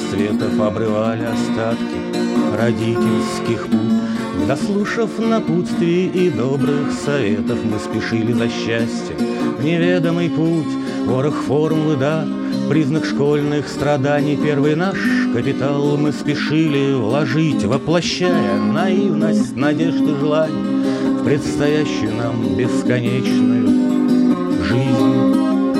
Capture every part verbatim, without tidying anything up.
рассветов обрывали остатки родительских пут. Дослушав напутствий и добрых советов, мы спешили за счастьем в неведомый путь. Ворох формулы, да, признак школьных страданий. Первый наш капитал мы спешили вложить, воплощая наивность, надежды, желаний в предстоящую нам бесконечную жизнь,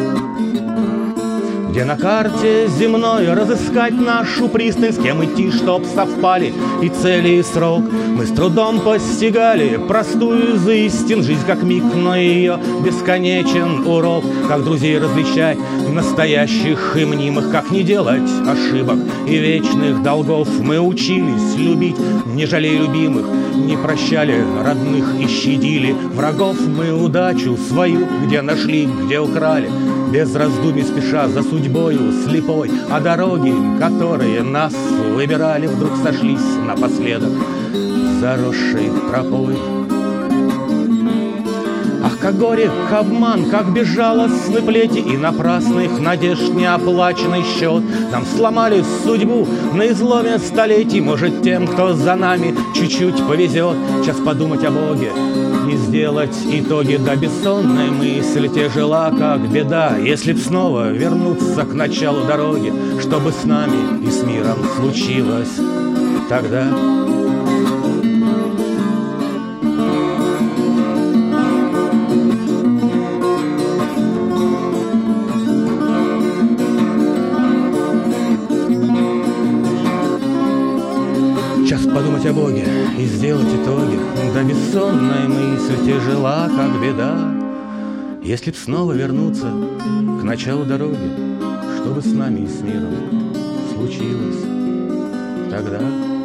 где на карте земной разыскать нашу пристань, с кем идти, чтоб совпали и цели, и срок. Мы с трудом постигали простую из истин жизнь, как миг, но ее бесконечен урок. Как друзей различать настоящих и мнимых, как не делать ошибок и вечных долгов. Мы учились любить, не жалея любимых, не прощали родных и щадили врагов. Мы удачу свою где нашли, где украли, без раздумий спеша за судьбою слепой. А дороги, которые нас выбирали, вдруг сошлись напоследок заросшей тропой. Ах, как горек обман, как безжалостны плети, и напрасных надежд неоплаченный счет. Нам сломали судьбу на изломе столетий. Может, тем, кто за нами чуть-чуть повезет, сейчас подумать о Боге и сделать итоги. Да бессонная мысль тяжела, как беда. Если б снова вернуться к началу дороги, чтобы с нами и с миром случилось тогда. Сейчас подумать о Боге и сделать итоги. Да бессонная мысль тяжела, как беда. Если б снова вернуться к началу дороги, чтобы с нами и с миром случилось тогда.